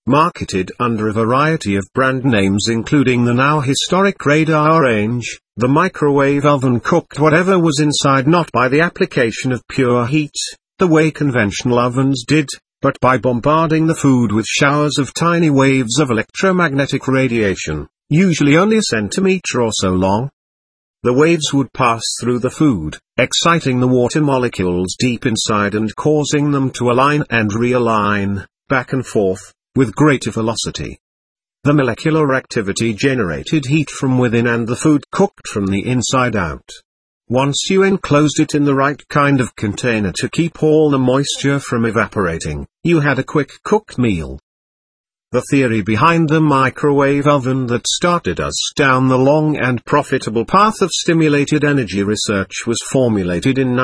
marketed under a variety of brand names including the now historic radar range. The microwave oven cooked whatever was inside not by the application of pure heat, the way conventional ovens did, but by bombarding the food with showers of tiny waves of electromagnetic radiation, usually only a centimeter or so long. The waves would pass through the food, exciting the water molecules deep inside and causing them to align and realign, back and forth, with greater velocity. The molecular activity generated heat from within and the food cooked from the inside out. Once you enclosed it in the right kind of container to keep all the moisture from evaporating, you had a quick cooked meal. The theory behind the microwave oven that started us down the long and profitable path of stimulated energy research was formulated in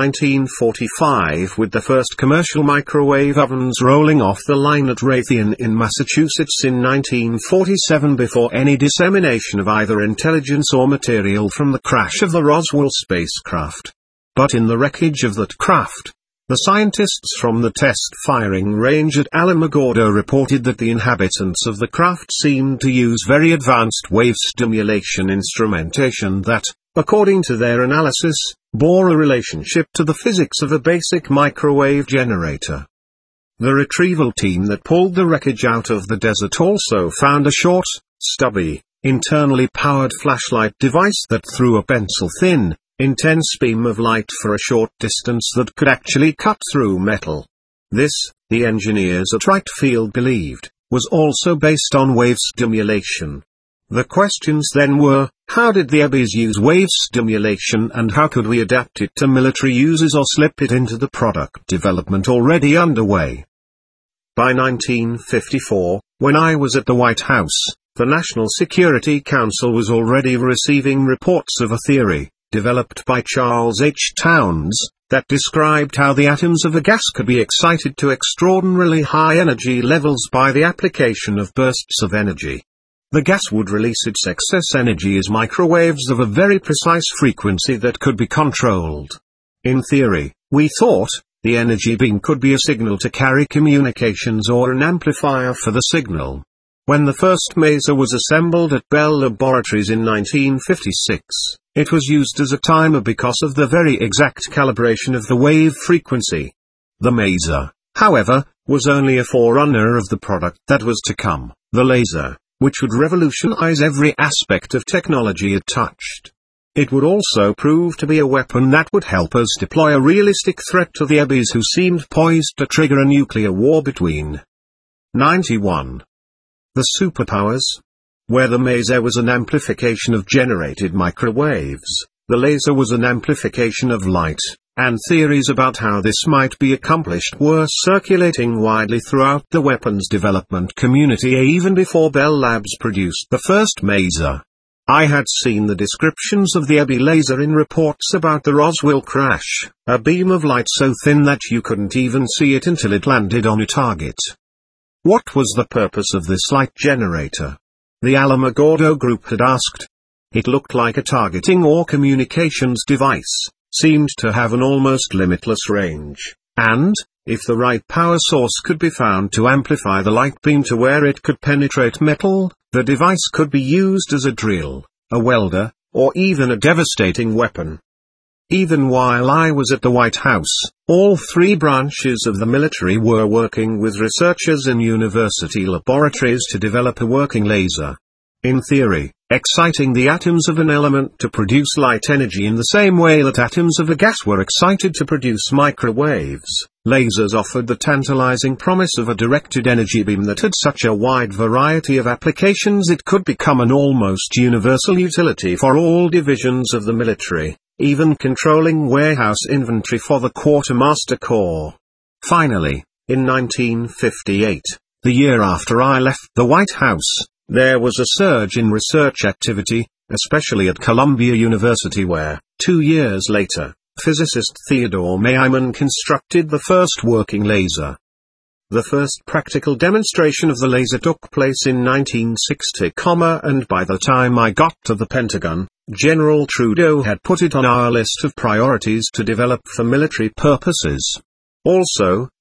1945 with the first commercial microwave ovens rolling off the line at Raytheon in Massachusetts in 1947 before any dissemination of either intelligence or material from the crash of the Roswell spacecraft. But in the wreckage of that craft, the scientists from the test firing range at Alamogordo reported that the inhabitants of the craft seemed to use very advanced wave stimulation instrumentation that, according to their analysis, bore a relationship to the physics of a basic microwave generator. The retrieval team that pulled the wreckage out of the desert also found a short, stubby, internally powered flashlight device that threw a pencil-thin, intense beam of light for a short distance that could actually cut through metal. This, the engineers at Wright Field believed, was also based on wave stimulation. The questions then were, how did the Ebbies use wave stimulation and how could we adapt it to military uses or slip it into the product development already underway? By 1954, when I was at the White House, the National Security Council was already receiving reports of a theory, developed by Charles H. Townes, that described how the atoms of a gas could be excited to extraordinarily high energy levels by the application of bursts of energy. The gas would release its excess energy as microwaves of a very precise frequency that could be controlled. In theory, we thought, the energy beam could be a signal to carry communications or an amplifier for the signal. When the first maser was assembled at Bell Laboratories in 1956, it was used as a timer because of the very exact calibration of the wave frequency. The maser, however, was only a forerunner of the product that was to come, the laser, which would revolutionize every aspect of technology it touched. It would also prove to be a weapon that would help us deploy a realistic threat to the Ebbies who seemed poised to trigger a nuclear war between 91. The superpowers. Where the maser was an amplification of generated microwaves, the laser was an amplification of light, and theories about how this might be accomplished were circulating widely throughout the weapons development community even before Bell Labs produced the first maser. I had seen the descriptions of the Ebby laser in reports about the Roswell crash, a beam of light so thin that you couldn't even see it until it landed on a target. What was the purpose of this light generator? The Alamogordo group had asked. It looked like a targeting or communications device, seemed to have an almost limitless range, and, if the right power source could be found to amplify the light beam to where it could penetrate metal, the device could be used as a drill, a welder, or even a devastating weapon. Even while I was at the White House, all three branches of the military were working with researchers in university laboratories to develop a working laser. In theory, exciting the atoms of an element to produce light energy in the same way that atoms of a gas were excited to produce microwaves, lasers offered the tantalizing promise of a directed energy beam that had such a wide variety of applications it could become an almost universal utility for all divisions of the military, even controlling warehouse inventory for the Quartermaster Corps. Finally, in 1958, the year after I left the White House, there was a surge in research activity, especially at Columbia University where, 2 years later, physicist Theodore Maiman constructed the first working laser. The first practical demonstration of the laser took place in 1960, and by the time I got to the Pentagon, General Trudeau had put it on our list of priorities to develop for military purposes. Also,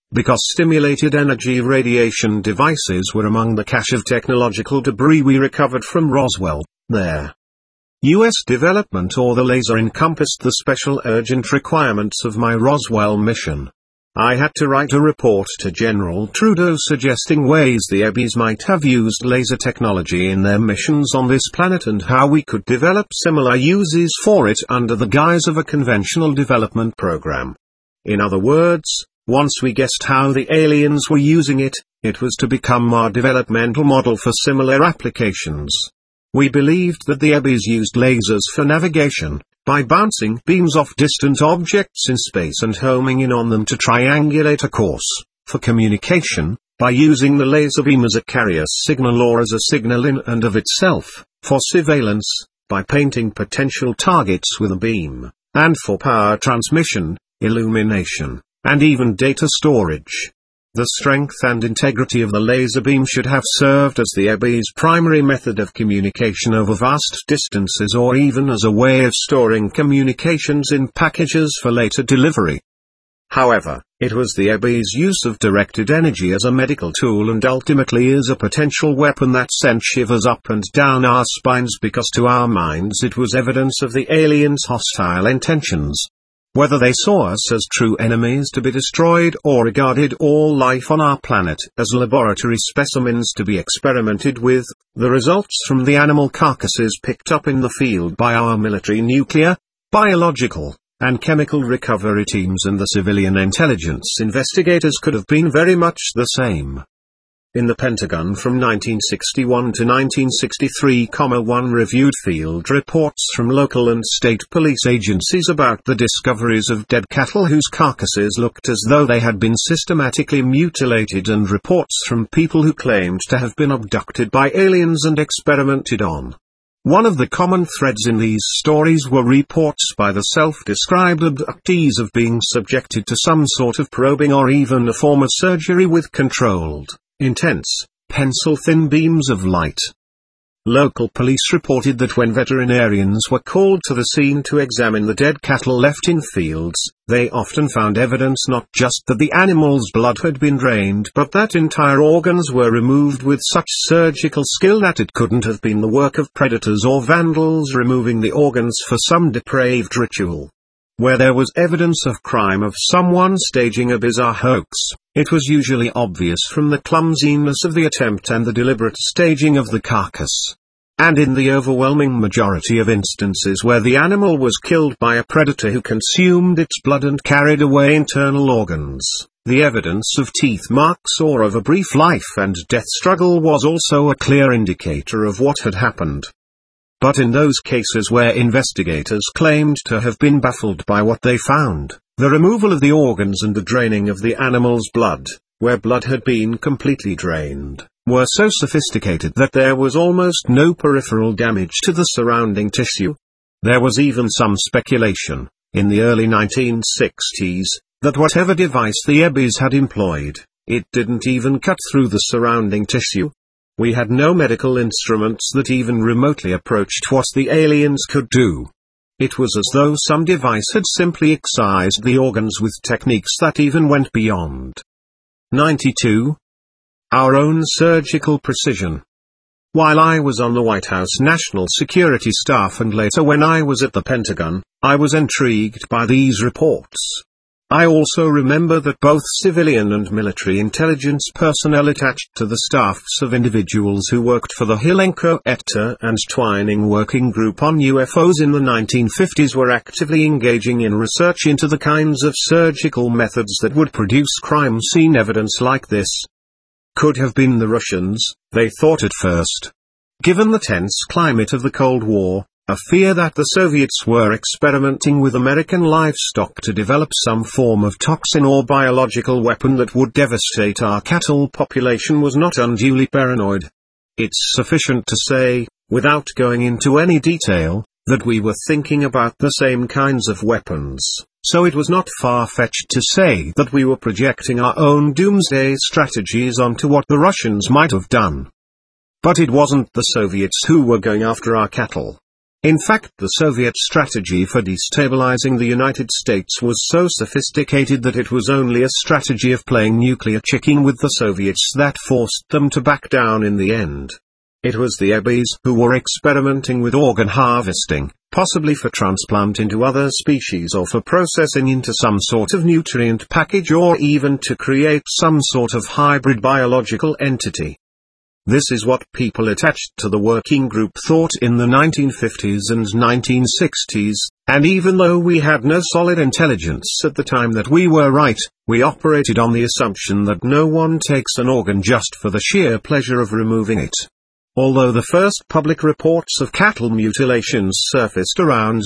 because stimulated energy radiation devices were among the cache of technological debris we recovered from Roswell. Their U.S. development or the laser encompassed the special urgent requirements of my Roswell mission. I had to write a report to General Trudeau suggesting ways the Ebbies might have used laser technology in their missions on this planet and how we could develop similar uses for it under the guise of a conventional development program. In other words, once we guessed how the aliens were using it, it was to become our developmental model for similar applications. We believed that the Ebbies used lasers for navigation, by bouncing beams off distant objects in space and homing in on them to triangulate a course; for communication, by using the laser beam as a carrier signal or as a signal in and of itself; for surveillance, by painting potential targets with a beam; and for power transmission, illumination, and even data storage. The strength and integrity of the laser beam should have served as the Ebbies' primary method of communication over vast distances or even as a way of storing communications in packages for later delivery. However, it was the Ebbies' use of directed energy as a medical tool and ultimately as a potential weapon that sent shivers up and down our spines because to our minds it was evidence of the aliens' hostile intentions. Whether they saw us as true enemies to be destroyed or regarded all life on our planet as laboratory specimens to be experimented with, the results from the animal carcasses picked up in the field by our military nuclear, biological, and chemical recovery teams and the civilian intelligence investigators could have been very much the same. In the Pentagon from 1961 to 1963, one reviewed field reports from local and state police agencies about the discoveries of dead cattle whose carcasses looked as though they had been systematically mutilated and reports from people who claimed to have been abducted by aliens and experimented on. One of the common threads in these stories were reports by the self-described abductees of being subjected to some sort of probing or even a form of surgery with controlled, intense, pencil-thin beams of light. Local police reported that when veterinarians were called to the scene to examine the dead cattle left in fields, they often found evidence not just that the animal's blood had been drained but that entire organs were removed with such surgical skill that it couldn't have been the work of predators or vandals removing the organs for some depraved ritual. Where there was evidence of crime of someone staging a bizarre hoax, it was usually obvious from the clumsiness of the attempt and the deliberate staging of the carcass. And in the overwhelming majority of instances where the animal was killed by a predator who consumed its blood and carried away internal organs, the evidence of teeth marks or of a brief life and death struggle was also a clear indicator of what had happened. But in those cases where investigators claimed to have been baffled by what they found, the removal of the organs and the draining of the animal's blood, where blood had been completely drained, were so sophisticated that there was almost no peripheral damage to the surrounding tissue. There was even some speculation, in the early 1960s, that whatever device the Ebbies had employed, it didn't even cut through the surrounding tissue. We had no medical instruments that even remotely approached what the aliens could do. It was as though some device had simply excised the organs with techniques that even went beyond. 92. Our own surgical precision. While I was on the White House National Security Staff and later when I was at the Pentagon, I was intrigued by these reports. I also remember that both civilian and military intelligence personnel attached to the staffs of individuals who worked for the Hilenko, Ector and Twining Working Group on UFOs in the 1950s were actively engaging in research into the kinds of surgical methods that would produce crime scene evidence like this. Could have been the Russians, they thought at first. Given the tense climate of the Cold War, a fear that the Soviets were experimenting with American livestock to develop some form of toxin or biological weapon that would devastate our cattle population was not unduly paranoid. It's sufficient to say, without going into any detail, that we were thinking about the same kinds of weapons, so it was not far-fetched to say that we were projecting our own doomsday strategies onto what the Russians might have done. But it wasn't the Soviets who were going after our cattle. In fact, the Soviet strategy for destabilizing the United States was so sophisticated that it was only a strategy of playing nuclear chicken with the Soviets that forced them to back down in the end. It was the Ebbies who were experimenting with organ harvesting, possibly for transplant into other species or for processing into some sort of nutrient package or even to create some sort of hybrid biological entity. This is what people attached to the working group thought in the 1950s and 1960s, and even though we had no solid intelligence at the time that we were right, we operated on the assumption that no one takes an organ just for the sheer pleasure of removing it. Although the first public reports of cattle mutilations surfaced around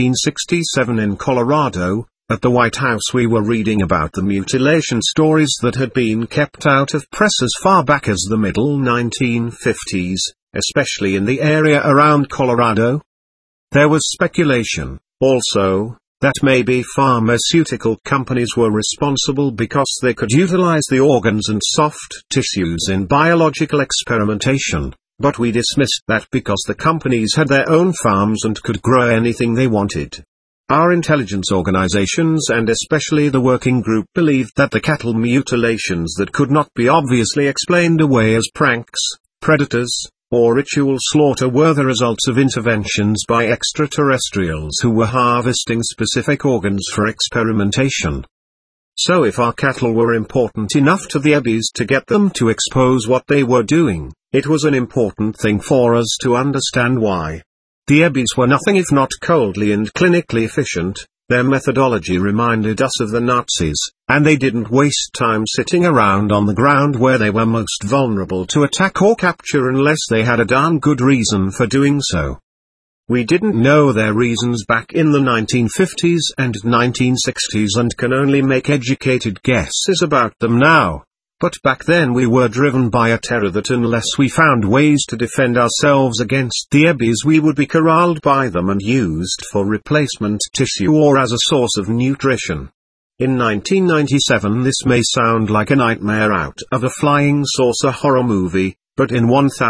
1967 in Colorado, at the White House we were reading about the mutilation stories that had been kept out of press as far back as the middle 1950s, especially in the area around Colorado. There was speculation, also, that maybe pharmaceutical companies were responsible because they could utilize the organs and soft tissues in biological experimentation, but we dismissed that because the companies had their own farms and could grow anything they wanted. Our intelligence organizations and especially the working group believed that the cattle mutilations that could not be obviously explained away as pranks, predators, or ritual slaughter were the results of interventions by extraterrestrials who were harvesting specific organs for experimentation. So if our cattle were important enough to the Ebbies to get them to expose what they were doing, it was an important thing for us to understand why. The Ebbies were nothing if not coldly and clinically efficient. Their methodology reminded us of the Nazis, and they didn't waste time sitting around on the ground where they were most vulnerable to attack or capture unless they had a darn good reason for doing so. We didn't know their reasons back in the 1950s and 1960s and can only make educated guesses about them now. But back then we were driven by a terror that unless we found ways to defend ourselves against the Ebbies we would be corralled by them and used for replacement tissue or as a source of nutrition. In 1997 this may sound like a nightmare out of a flying saucer horror movie, but in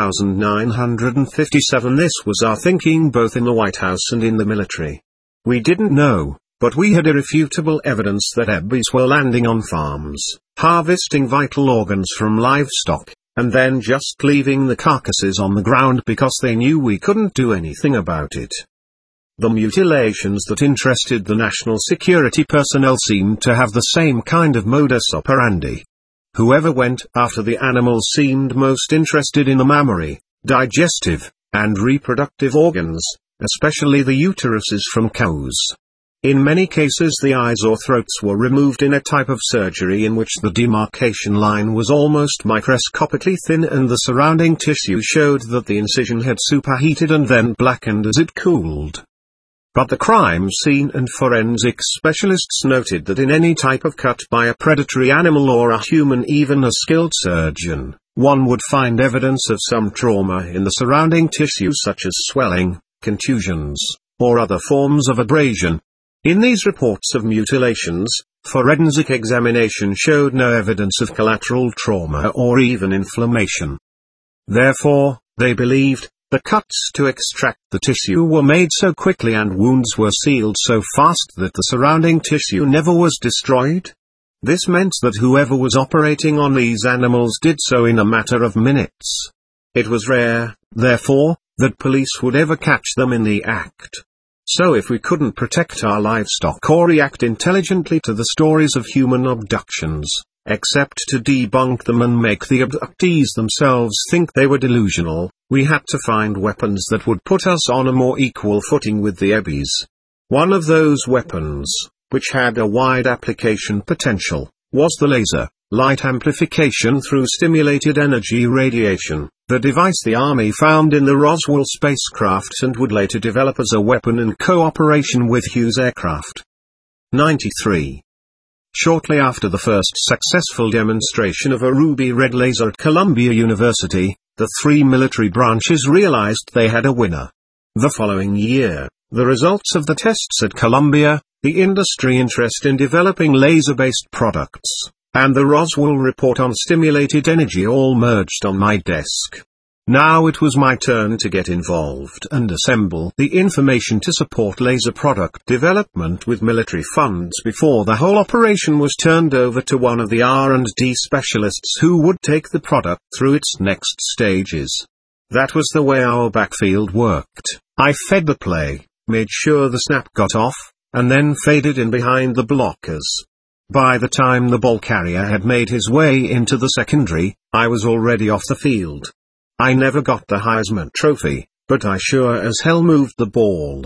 1957 this was our thinking both in the White House and in the military. We didn't know, but we had irrefutable evidence that Ebbies were landing on farms, harvesting vital organs from livestock, and then just leaving the carcasses on the ground because they knew we couldn't do anything about it. The mutilations that interested the national security personnel seemed to have the same kind of modus operandi. Whoever went after the animals seemed most interested in the mammary, digestive, and reproductive organs, especially the uteruses from cows. In many cases the eyes or throats were removed in a type of surgery in which the demarcation line was almost microscopically thin and the surrounding tissue showed that the incision had superheated and then blackened as it cooled. But the crime scene and forensics specialists noted that in any type of cut by a predatory animal or a human, even a skilled surgeon, one would find evidence of some trauma in the surrounding tissue such as swelling, contusions, or other forms of abrasion. In these reports of mutilations, forensic examination showed no evidence of collateral trauma or even inflammation. Therefore, they believed, the cuts to extract the tissue were made so quickly and wounds were sealed so fast that the surrounding tissue never was destroyed. This meant that whoever was operating on these animals did so in a matter of minutes. It was rare, therefore, that police would ever catch them in the act. So if we couldn't protect our livestock or react intelligently to the stories of human abductions, except to debunk them and make the abductees themselves think they were delusional, we had to find weapons that would put us on a more equal footing with the Ebbies. One of those weapons, which had a wide application potential, was the laser, light amplification through stimulated energy radiation, the device the Army found in the Roswell spacecraft and would later develop as a weapon in cooperation with Hughes Aircraft. 93. Shortly after the first successful demonstration of a ruby-red laser at Columbia University, the three military branches realized they had a winner. The following year, the results of the tests at Columbia, the industry interest in developing laser-based products, and the Roswell report on stimulated energy all merged on my desk. Now it was my turn to get involved and assemble the information to support laser product development with military funds before the whole operation was turned over to one of the R&D specialists who would take the product through its next stages. That was the way our backfield worked. I fed the play, made sure the snap got off, and then faded in behind the blockers. By the time the ball carrier had made his way into the secondary, I was already off the field. I never got the Heisman Trophy, but I sure as hell moved the ball.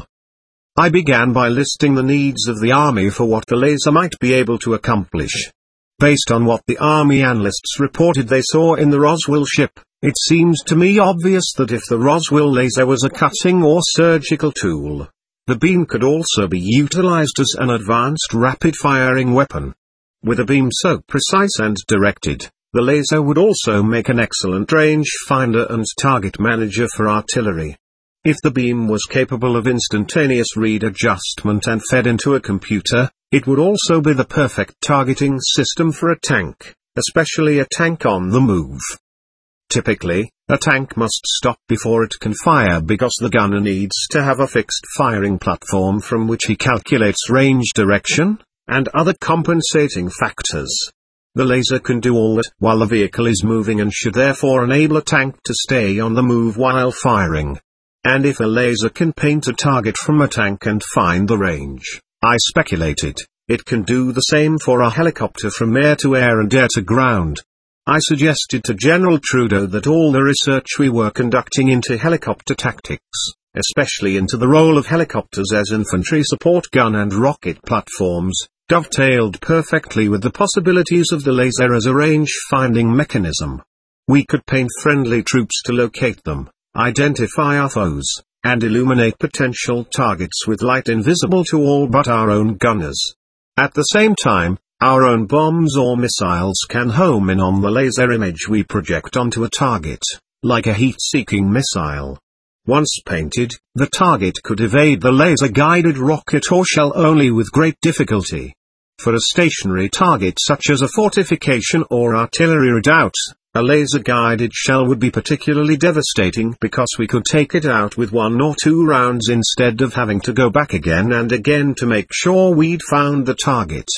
I began by listing the needs of the Army for what the laser might be able to accomplish. Based on what the Army analysts reported they saw in the Roswell ship, it seems to me obvious that if the Roswell laser was a cutting or surgical tool, the beam could also be utilized as an advanced rapid-firing weapon. With a beam so precise and directed, the laser would also make an excellent range finder and target manager for artillery. If the beam was capable of instantaneous read adjustment and fed into a computer, it would also be the perfect targeting system for a tank, especially a tank on the move. Typically, a tank must stop before it can fire because the gunner needs to have a fixed firing platform from which he calculates range, direction, and other compensating factors. The laser can do all that while the vehicle is moving and should therefore enable a tank to stay on the move while firing. And if a laser can paint a target from a tank and find the range, I speculated, it can do the same for a helicopter from air to air and air to ground. I suggested to General Trudeau that all the research we were conducting into helicopter tactics, especially into the role of helicopters as infantry support gun and rocket platforms, dovetailed perfectly with the possibilities of the laser as a range-finding mechanism. We could paint friendly troops to locate them, identify our foes, and illuminate potential targets with light invisible to all but our own gunners. At the same time, our own bombs or missiles can home in on the laser image we project onto a target, like a heat-seeking missile. Once painted, the target could evade the laser-guided rocket or shell only with great difficulty. For a stationary target such as a fortification or artillery redoubt, a laser-guided shell would be particularly devastating because we could take it out with 1 or 2 rounds instead of having to go back again and again to make sure we'd found the target.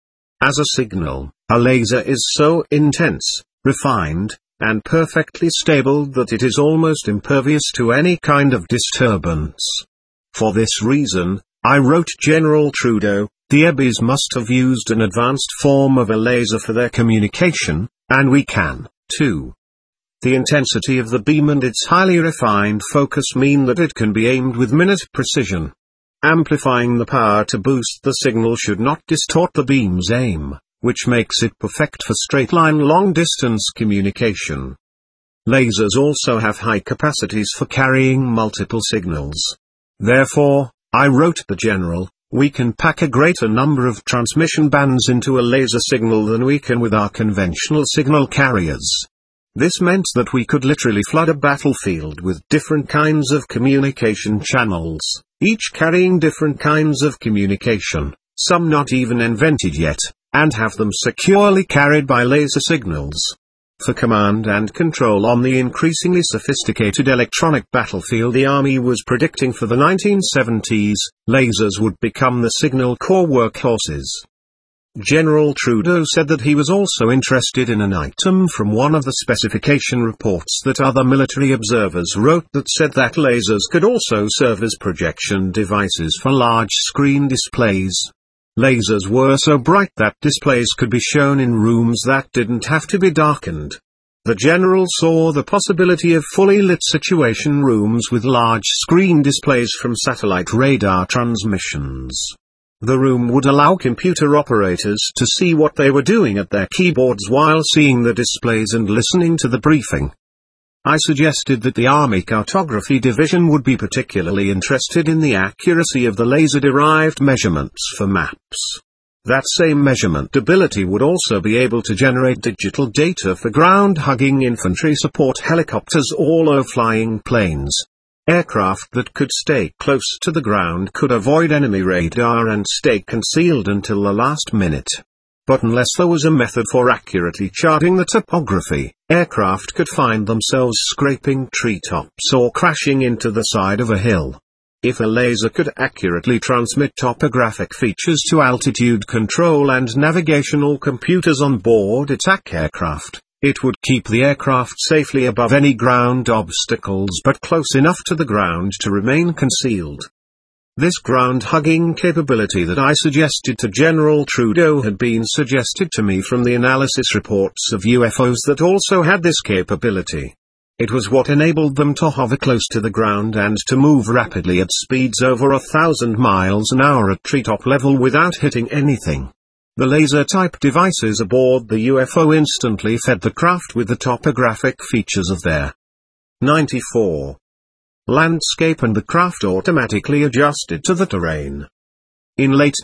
As a signal, a laser is so intense, refined, and perfectly stable that it is almost impervious to any kind of disturbance. For this reason, I wrote General Trudeau, the Ebbies must have used an advanced form of a laser for their communication, and we can, too. The intensity of the beam and its highly refined focus mean that it can be aimed with minute precision. Amplifying the power to boost the signal should not distort the beam's aim, which makes it perfect for straight-line long-distance communication. Lasers also have high capacities for carrying multiple signals. Therefore, I wrote the General, we can pack a greater number of transmission bands into a laser signal than we can with our conventional signal carriers. This meant that we could literally flood a battlefield with different kinds of communication channels, each carrying different kinds of communication, some not even invented yet, and have them securely carried by laser signals. For command and control on the increasingly sophisticated electronic battlefield the Army was predicting for the 1970s, lasers would become the signal corps workhorses. General Trudeau said that he was also interested in an item from one of the specification reports that other military observers wrote that said that lasers could also serve as projection devices for large screen displays. Lasers were so bright that displays could be shown in rooms that didn't have to be darkened. The General saw the possibility of fully lit situation rooms with large screen displays from satellite radar transmissions. The room would allow computer operators to see what they were doing at their keyboards while seeing the displays and listening to the briefing. I suggested that the Army Cartography Division would be particularly interested in the accuracy of the laser-derived measurements for maps. That same measurement ability would also be able to generate digital data for ground-hugging infantry support helicopters or low-flying planes. Aircraft that could stay close to the ground could avoid enemy radar and stay concealed until the last minute. But unless there was a method for accurately charting the topography, aircraft could find themselves scraping treetops or crashing into the side of a hill. If a laser could accurately transmit topographic features to altitude control and navigational computers on board attack aircraft, it would keep the aircraft safely above any ground obstacles but close enough to the ground to remain concealed. This ground-hugging capability that I suggested to General Trudeau had been suggested to me from the analysis reports of UFOs that also had this capability. It was what enabled them to hover close to the ground and to move rapidly at speeds over 1,000 miles an hour at treetop level without hitting anything. The laser-type devices aboard the UFO instantly fed the craft with the topographic features of their 94 landscape, and the craft automatically adjusted to the terrain. In late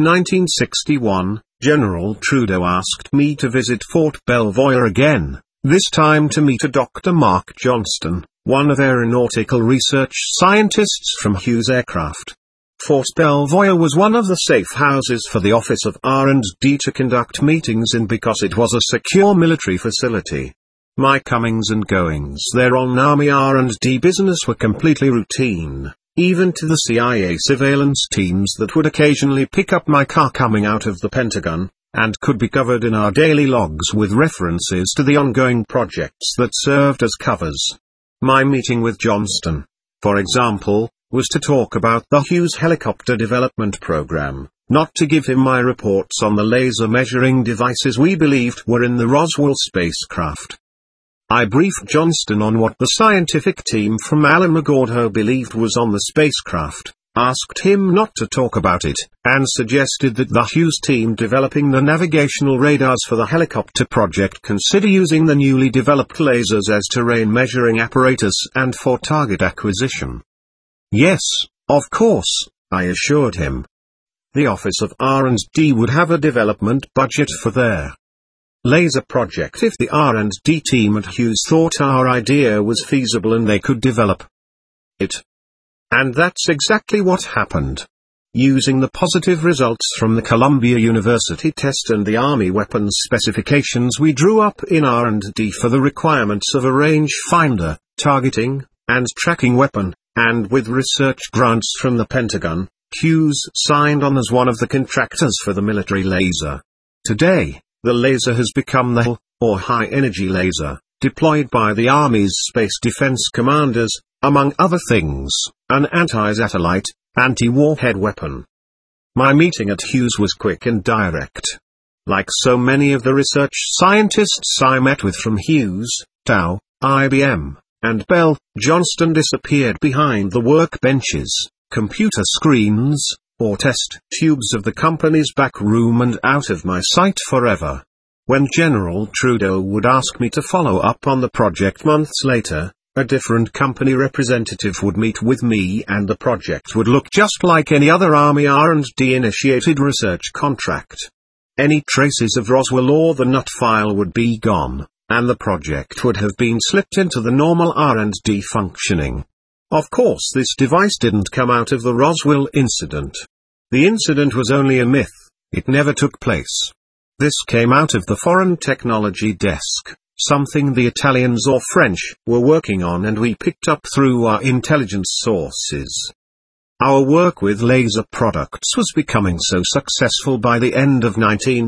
1961, General Trudeau asked me to visit Fort Belvoir again, this time to meet a Dr. Mark Johnston, one of aeronautical research scientists from Hughes Aircraft. Fort Belvoir was one of the safe houses for the Office of R&D to conduct meetings in because it was a secure military facility. My comings and goings there on Army R&D business were completely routine, even to the CIA surveillance teams that would occasionally pick up my car coming out of the Pentagon, and could be covered in our daily logs with references to the ongoing projects that served as covers. My meeting with Johnston, for example, was to talk about the Hughes helicopter development program, not to give him my reports on the laser measuring devices we believed were in the Roswell spacecraft. I briefed Johnston on what the scientific team from Alamogordo believed was on the spacecraft, asked him not to talk about it, and suggested that the Hughes team developing the navigational radars for the helicopter project consider using the newly developed lasers as terrain measuring apparatus and for target acquisition. Yes, of course, I assured him. The Office of R&D would have a development budget for their laser project if the R&D team at Hughes thought our idea was feasible and they could develop it. And that's exactly what happened. Using the positive results from the Columbia University test and the Army weapons specifications we drew up in R&D for the requirements of a rangefinder, targeting, and tracking weapon, and with research grants from the Pentagon, Hughes signed on as one of the contractors for the military laser. Today, the laser has become the HEL, or high-energy laser, deployed by the Army's Space Defense Commanders, among other things, an anti-satellite, anti-warhead weapon. My meeting at Hughes was quick and direct. Like so many of the research scientists I met with from Hughes, Dow, IBM, and Bell, Johnston disappeared behind the workbenches, computer screens, or test tubes of the company's back room and out of my sight forever. When General Trudeau would ask me to follow up on the project months later, a different company representative would meet with me and the project would look just like any other Army R&D initiated research contract. Any traces of Roswell or the nut file would be gone, and the project would have been slipped into the normal R&D functioning. Of course, this device didn't come out of the Roswell incident. The incident was only a myth, it never took place. This came out of the Foreign Technology Desk, something the Italians or French were working on and we picked up through our intelligence sources. Our work with laser products was becoming so successful by the end of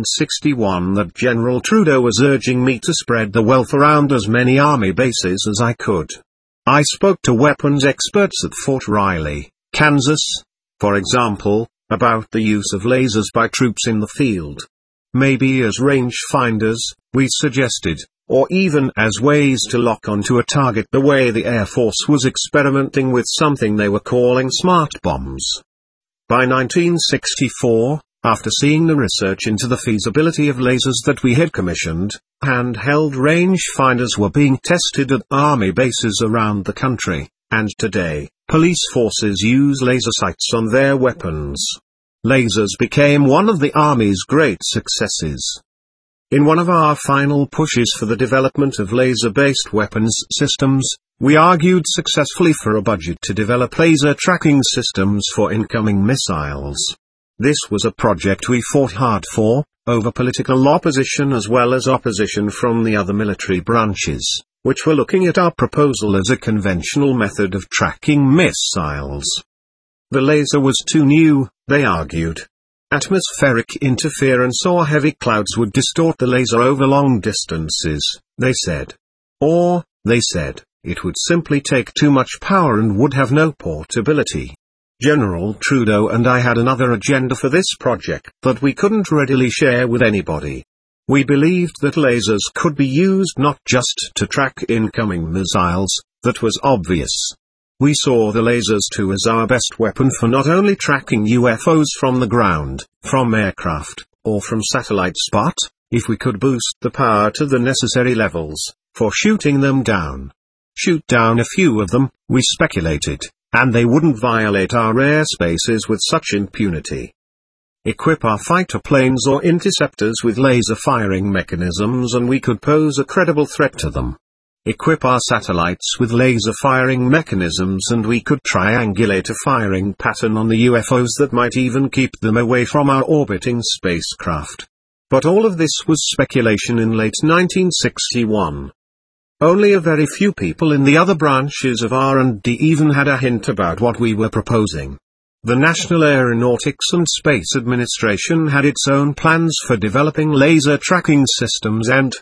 1961 that General Trudeau was urging me to spread the wealth around as many Army bases as I could. I spoke to weapons experts at Fort Riley, Kansas, for example, about the use of lasers by troops in the field. Maybe as range finders, we suggested, or even as ways to lock onto a target the way the Air Force was experimenting with something they were calling smart bombs. By 1964, after seeing the research into the feasibility of lasers that we had commissioned, handheld range finders were being tested at Army bases around the country, and today, police forces use laser sights on their weapons. Lasers became one of the Army's great successes. In one of our final pushes for the development of laser-based weapons systems, we argued successfully for a budget to develop laser tracking systems for incoming missiles. This was a project we fought hard for, over political opposition as well as opposition from the other military branches, which were looking at our proposal as a conventional method of tracking missiles. The laser was too new, they argued. Atmospheric interference or heavy clouds would distort the laser over long distances, they said. Or, they said, it would simply take too much power and would have no portability. General Trudeau and I had another agenda for this project that we couldn't readily share with anybody. We believed that lasers could be used not just to track incoming missiles, that was obvious. We saw the lasers too as our best weapon for not only tracking UFOs from the ground, from aircraft, or from satellites but, if we could boost the power to the necessary levels, for shooting them down. Shoot down a few of them, we speculated, and they wouldn't violate our airspaces with such impunity. Equip our fighter planes or interceptors with laser firing mechanisms and we could pose a credible threat to them. Equip our satellites with laser firing mechanisms and we could triangulate a firing pattern on the UFOs that might even keep them away from our orbiting spacecraft. But all of this was speculation in late 1961. Only a very few people in the other branches of R&D even had a hint about what we were proposing. The National Aeronautics and Space Administration had its own plans for developing laser tracking systems and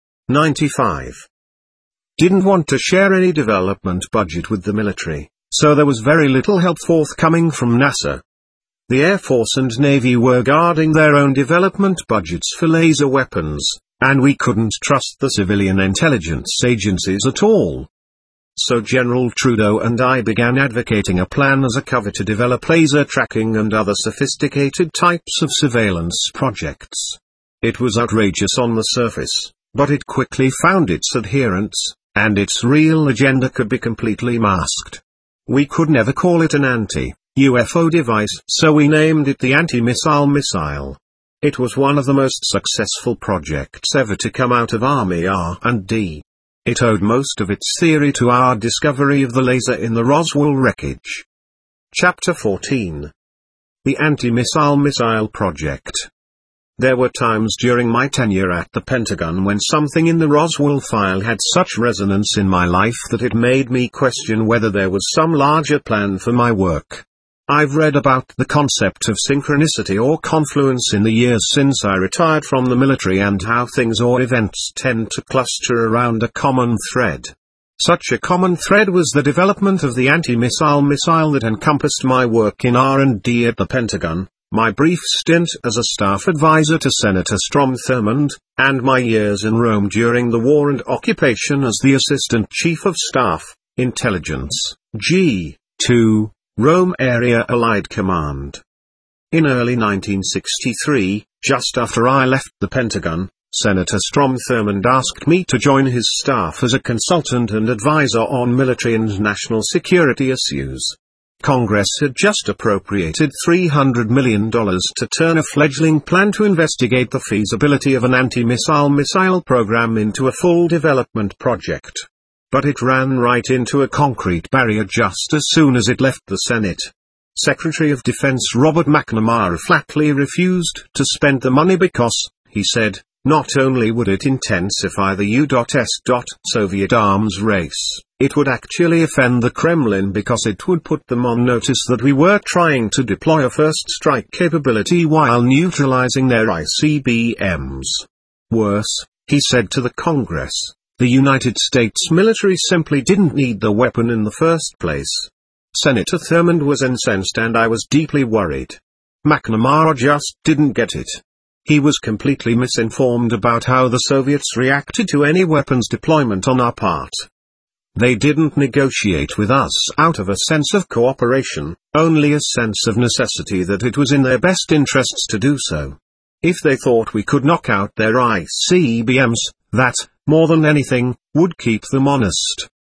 95. Didn't want to share any development budget with the military, so there was very little help forthcoming from NASA. The Air Force and Navy were guarding their own development budgets for laser weapons, and we couldn't trust the civilian intelligence agencies at all. So General Trudeau and I began advocating a plan as a cover to develop laser tracking and other sophisticated types of surveillance projects. It was outrageous on the surface, but it quickly found its adherents, and its real agenda could be completely masked. We could never call it an anti-UFO device, so we named it the Anti-Missile Missile. It was one of the most successful projects ever to come out of Army R&D. It owed most of its theory to our discovery of the laser in the Roswell wreckage. Chapter 14. The Anti-Missile Missile Project. There were times during my tenure at the Pentagon when something in the Roswell file had such resonance in my life that it made me question whether there was some larger plan for my work. I've read about the concept of synchronicity or confluence in the years since I retired from the military and how things or events tend to cluster around a common thread. Such a common thread was the development of the anti-missile missile that encompassed my work in R&D at the Pentagon, my brief stint as a staff advisor to Senator Strom Thurmond, and my years in Rome during the war and occupation as the Assistant Chief of Staff, Intelligence, G2. Rome Area Allied Command. In early 1963, just after I left the Pentagon, Senator Strom Thurmond asked me to join his staff as a consultant and advisor on military and national security issues. Congress had just appropriated $300 million to turn a fledgling plan to investigate the feasibility of an anti-missile missile program into a full development project. But it ran right into a concrete barrier just as soon as it left the Senate. Secretary of Defense Robert McNamara flatly refused to spend the money because, he said, not only would it intensify the U.S. Soviet arms race, it would actually offend the Kremlin because it would put them on notice that we were trying to deploy a first strike capability while neutralizing their ICBMs. Worse, he said to the Congress, the United States military simply didn't need the weapon in the first place. Senator Thurmond was incensed and I was deeply worried. McNamara just didn't get it. He was completely misinformed about how the Soviets reacted to any weapons deployment on our part. They didn't negotiate with us out of a sense of cooperation, only a sense of necessity that it was in their best interests to do so. If they thought we could knock out their ICBMs, that, more than anything, would keep them honest.